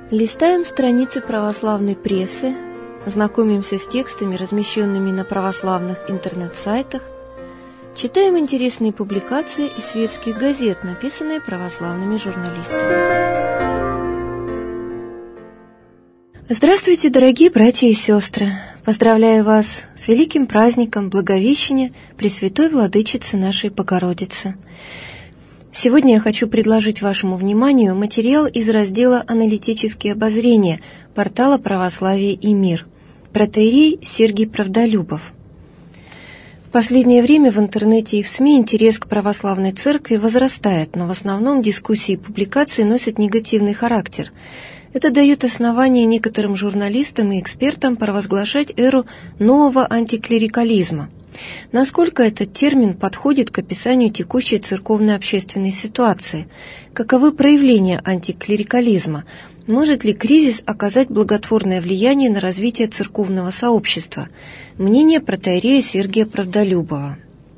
Листаем страницы православной прессы, знакомимся с текстами, размещенными на православных интернет-сайтах, читаем интересные публикации из светских газет, написанные православными журналистами. Здравствуйте, дорогие братья и сестры! Поздравляю вас с великим праздником Благовещения Пресвятой Владычицы нашей Богородицы. Сегодня я хочу предложить вашему вниманию материал из раздела «Аналитические обозрения» портала «Православие и мир». Протоиерей Сергий Правдолюбов. В последнее время в интернете и в СМИ интерес к православной церкви возрастает, но в основном дискуссии и публикации носят негативный характер. Это дает основание некоторым журналистам и экспертам провозглашать эру нового антиклерикализма. Насколько этот термин подходит к описанию текущей церковно-общественной ситуации? Каковы проявления антиклерикализма? Может ли кризис оказать благотворное влияние на развитие церковного сообщества? Мнение протоиерея Сергия Правдолюбова.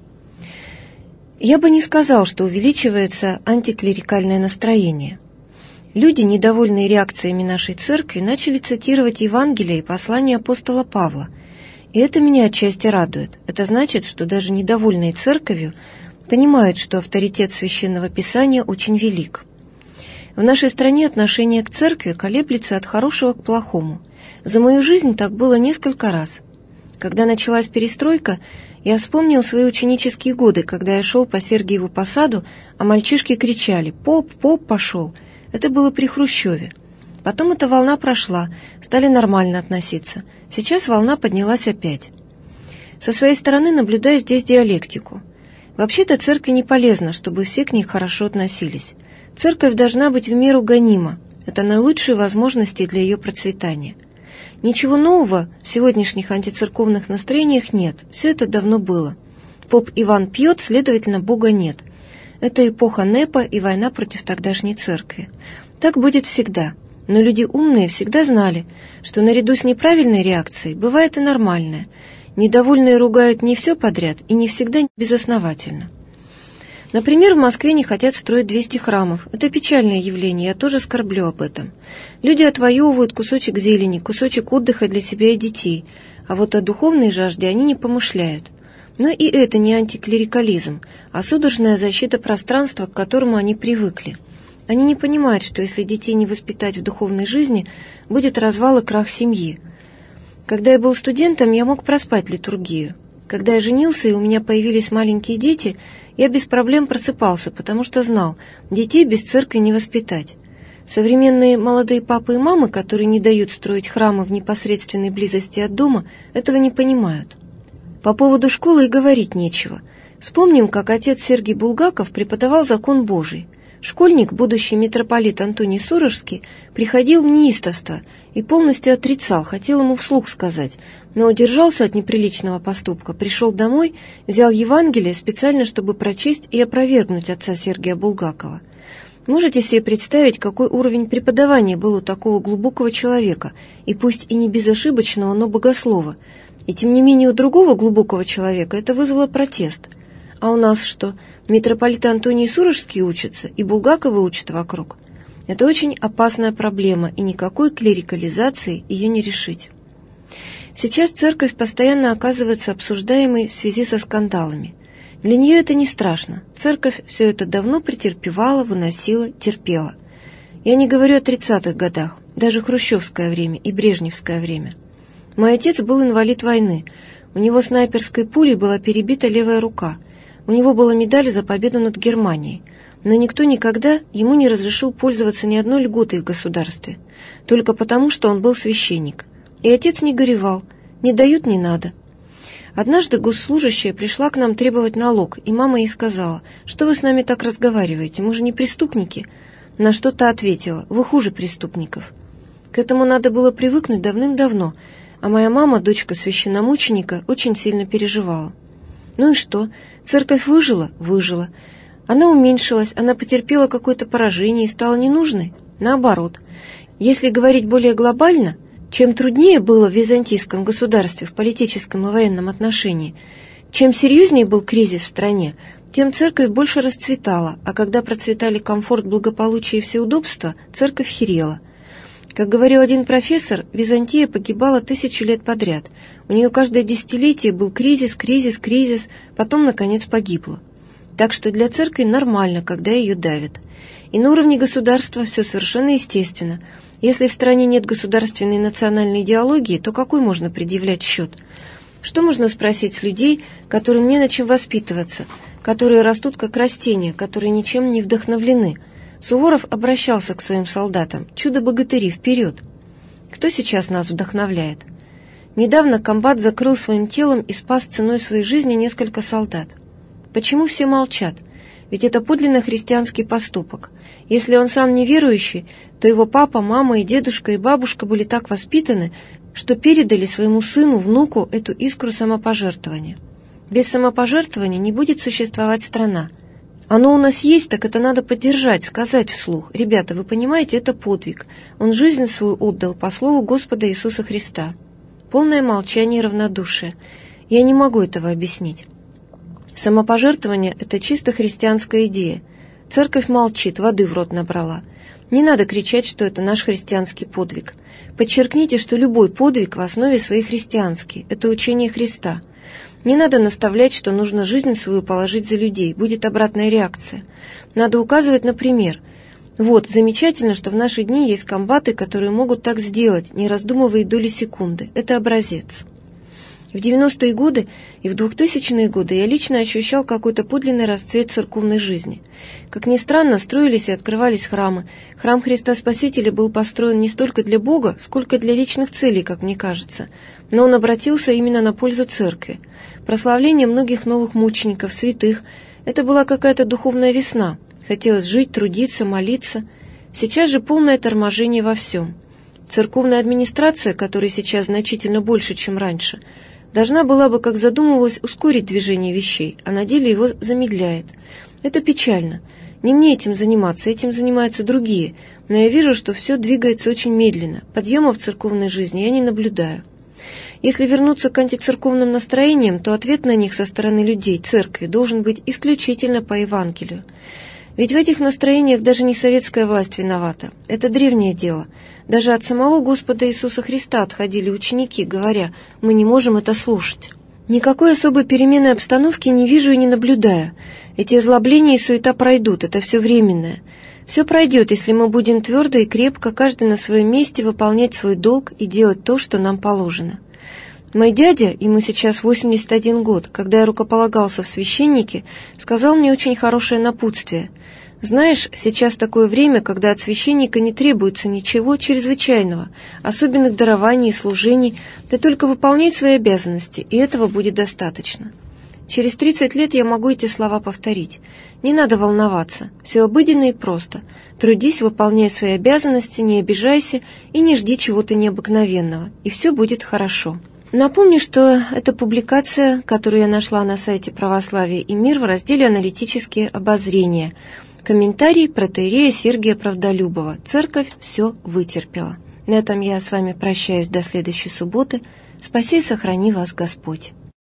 Я бы не сказал, что увеличивается антиклерикальное настроение. Люди, недовольные реакциями нашей церкви, начали цитировать Евангелие и послание апостола Павла. И это меня отчасти радует. Это значит, что даже недовольные церковью понимают, что авторитет Священного Писания очень велик. В нашей стране отношение к церкви колеблется от хорошего к плохому. За мою жизнь так было несколько раз. Когда началась перестройка, я вспомнил свои ученические годы, когда я шел по Сергиеву Посаду, а мальчишки кричали «Поп, поп пошел!». Это было при Хрущеве. Потом эта волна прошла, стали нормально относиться. Сейчас волна поднялась опять. Со своей стороны наблюдаю здесь диалектику. Вообще-то церкви не полезно, чтобы все к ней хорошо относились. Церковь должна быть в меру гонима. Это наилучшие возможности для ее процветания. Ничего нового в сегодняшних антицерковных настроениях нет. Все это давно было. Поп Иван пьет, следовательно, Бога нет. Это эпоха НЭПа и война против тогдашней церкви. Так будет всегда. Но люди умные всегда знали, что наряду с неправильной реакцией бывает и нормальная. Недовольные ругают не все подряд и не всегда безосновательно. Например, в Москве не хотят строить 200 храмов. Это печальное явление, я тоже скорблю об этом. Люди отвоевывают кусочек зелени, кусочек отдыха для себя и детей, а вот о духовной жажде они не помышляют. Но и это не антиклерикализм, а судорожная защита пространства, к которому они привыкли. Они не понимают, что если детей не воспитать в духовной жизни, будет развал и крах семьи. Когда я был студентом, я мог проспать литургию. Когда я женился и у меня появились маленькие дети, я без проблем просыпался, потому что знал, детей без церкви не воспитать. Современные молодые папы и мамы, которые не дают строить храмы в непосредственной близости от дома, этого не понимают. По поводу школы и говорить нечего. Вспомним, как отец Сергий Булгаков преподавал закон Божий. Школьник, будущий митрополит Антоний Сурожский, приходил в неистовство и полностью отрицал, хотел ему вслух сказать, но удержался от неприличного поступка, пришел домой, взял Евангелие специально, чтобы прочесть и опровергнуть отца Сергия Булгакова. Можете себе представить, какой уровень преподавания был у такого глубокого человека, и пусть и не безошибочного, но богослова. И тем не менее у другого глубокого человека это вызвало протест. А у нас что, митрополит Антоний Сурожский учится, и Булгаковы учат вокруг? Это очень опасная проблема, и никакой клерикализации ее не решить. Сейчас церковь постоянно оказывается обсуждаемой в связи со скандалами. Для нее это не страшно. Церковь все это давно претерпевала, выносила, терпела. Я не говорю о 30-х годах, даже хрущевское время и брежневское время. Мой отец был инвалид войны. У него снайперской пулей была перебита левая рука. У него была медаль за победу над Германией. Но никто никогда ему не разрешил пользоваться ни одной льготой в государстве. Только потому, что он был священник. И отец не горевал. Не дают, не надо. Однажды госслужащая пришла к нам требовать налог, и мама ей сказала: «Что вы с нами так разговариваете? Мы же не преступники». На что та ответила: «Вы хуже преступников». К этому надо было привыкнуть давным-давно, а моя мама, дочка священномученика, очень сильно переживала. Ну и что? Церковь выжила? Выжила. Она уменьшилась, она потерпела какое-то поражение и стала ненужной? Наоборот. Если говорить более глобально, чем труднее было в византийском государстве в политическом и военном отношении, чем серьезнее был кризис в стране, тем церковь больше расцветала, а когда процветали комфорт, благополучие и все удобства, церковь херела. Как говорил один профессор, Византия погибала 1000 лет подряд. У нее каждое десятилетие был кризис, потом, наконец, погибла. Так что для церкви нормально, когда ее давят. И на уровне государства все совершенно естественно. Если в стране нет государственной и национальной идеологии, то какой можно предъявлять счет? Что можно спросить с людей, которым не на чем воспитываться, которые растут как растения, которые ничем не вдохновлены? Суворов обращался к своим солдатам: «Чудо-богатыри, вперед!» Кто сейчас нас вдохновляет? Недавно комбат закрыл своим телом и спас ценой своей жизни несколько солдат. Почему все молчат? Ведь это подлинно христианский поступок. Если он сам неверующий, то его папа, мама и дедушка и бабушка были так воспитаны, что передали своему сыну, внуку эту искру самопожертвования. Без самопожертвования не будет существовать страна. Оно у нас есть, так это надо поддержать, сказать вслух: ребята, вы понимаете, это подвиг. Он жизнь свою отдал по слову Господа Иисуса Христа. Полное молчание и равнодушие. Я не могу этого объяснить. Самопожертвование – это чисто христианская идея. Церковь молчит, воды в рот набрала. Не надо кричать, что это наш христианский подвиг. Подчеркните, что любой подвиг в основе своей христианский. Это учение Христа. Не надо наставлять, что нужно жизнь свою положить за людей, будет обратная реакция. Надо указывать на пример. Вот, замечательно, что в наши дни есть комбаты, которые могут так сделать, не раздумывая доли секунды. Это образец. В 90-е годы и в 2000-е годы я лично ощущал какой-то подлинный расцвет церковной жизни. Как ни странно, строились и открывались храмы. Храм Христа Спасителя был построен не столько для Бога, сколько для личных целей, как мне кажется. Но он обратился именно на пользу церкви. Прославление многих новых мучеников, святых – это была какая-то духовная весна. Хотелось жить, трудиться, молиться. Сейчас же полное торможение во всем. Церковная администрация, которой сейчас значительно больше, чем раньше, должна была бы, как задумывалась, ускорить движение вещей, а на деле его замедляет. Это печально. Не мне этим заниматься, этим занимаются другие, но я вижу, что все двигается очень медленно. Подъема в церковной жизни я не наблюдаю. Если вернуться к антицерковным настроениям, то ответ на них со стороны людей, церкви, должен быть исключительно по Евангелию. Ведь в этих настроениях даже не советская власть виновата. Это древнее дело. Даже от самого Господа Иисуса Христа отходили ученики, говоря: «Мы не можем это слушать». Никакой особой перемены обстановки не вижу и не наблюдаю. Эти озлобления и суета пройдут, это все временное. Все пройдет, если мы будем твердо и крепко, каждый на своем месте, выполнять свой долг и делать то, что нам положено. Мой дядя, ему сейчас 81 год, когда я рукополагался в священнике, сказал мне очень хорошее напутствие. Знаешь, сейчас такое время, когда от священника не требуется ничего чрезвычайного, особенных дарований и служений, ты только выполняй свои обязанности, и этого будет достаточно. Через 30 лет я могу эти слова повторить. Не надо волноваться, все обыденно и просто. Трудись, выполняй свои обязанности, не обижайся и не жди чего-то необыкновенного, и все будет хорошо. Напомню, что это публикация, которую я нашла на сайте «Православие и мир» в разделе «Аналитические обозрения». Комментарий протоиерея Сергия Правдолюбова. Церковь все вытерпела. На этом я с вами прощаюсь до следующей субботы. Спаси и сохрани вас Господь.